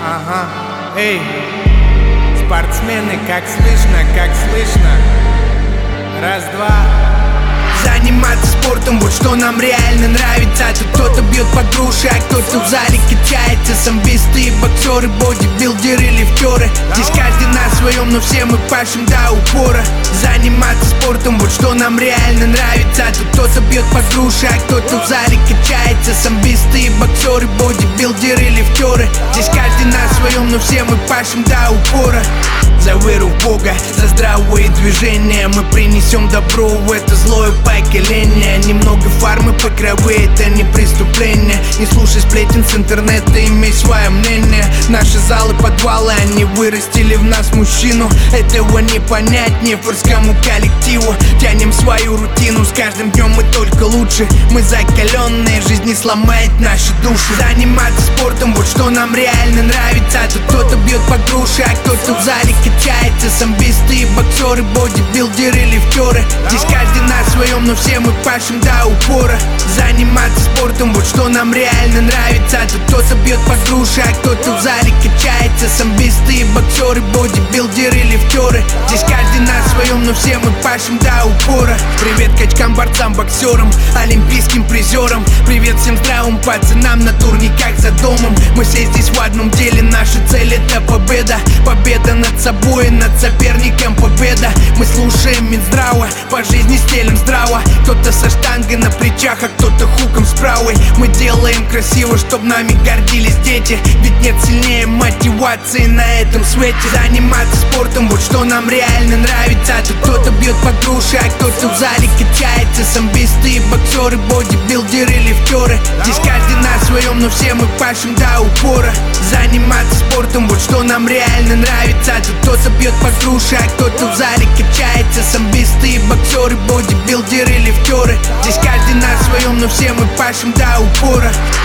Ага, эй, спортсмены, как слышно, как слышно. Раз, два. Заниматься спортом, вот что нам реально нравится. Тут кто-то бьет по груши, а кто-то в зале качается. Самбисты, боксеры, бодибилдеры, лифтеры. Здесь каждый на своем, но все мы пашем до упора. Заниматься спортом, вот что нам реально нравится. Тут кто-то бьет по груши, а кто-то в зале качается. Самбисты, боксеры, бодибилдеры, лифтеры. Здесь каждый на своем, но все мы пашем до упора. За веру в Бога, за здравые движения. Мы принесем добро в это злое поколение. Немного фармы по крови, это не преступление. Не слушай сплетен с интернета, имей свое мнение. Наши залы, подвалы, они вырастили в нас мужчину. Этого не понять нефорскому коллективу. Тянем свою рутину, с каждым днем мы только лучше. Мы закаленные, жизнь не сломает наши души. Заниматься спортом, вот что нам реально нравится. Тут кто-то бьет по груши, а кто-то в зале качается. Самбисты, боксеры, бодибилдеры, лифтеры. Здесь каждый на своем, но все мы пашем до упора. Заниматься спортом, вот что нам реально нравится. Тут кто-то бьет по груши, а кто-то в зале качается. Самбисты, боксеры, бодибилдеры, лифтеры. Здесь каждый на своем, но все мы пашем до упора. Привет качкам, борцам, боксерам, олимпийским призерам. Привет всем здравым пацанам на турниках за домом. Мы все здесь в одном деле, наша цель это победа. Победа над собой, над соперником победа. Мы слушаем Минздрава, по жизни стелим здраво. Кто-то со штангой на плечах, а кто-то хуком с правой. Мы делаем красиво, чтоб нами гордились дети. Ведь нет сильнее мотивации на этом свете. Заниматься спортом, вот что нам реально нравится. Тут кто-то бьет по груши, а кто-то в зале качается. Самбисты, боксеры, бодибилдеры, лифтеры. Здесь каждый на своем, но все мы пашем до упора. Заниматься спортом, вот что нам реально нравится. Тут кто-то бьет по груши, а кто-то в зале качается. Самбисты, боксеры, бодибилдеры, лифтеры. Здесь каждый на своем, но все мы пашем до упора.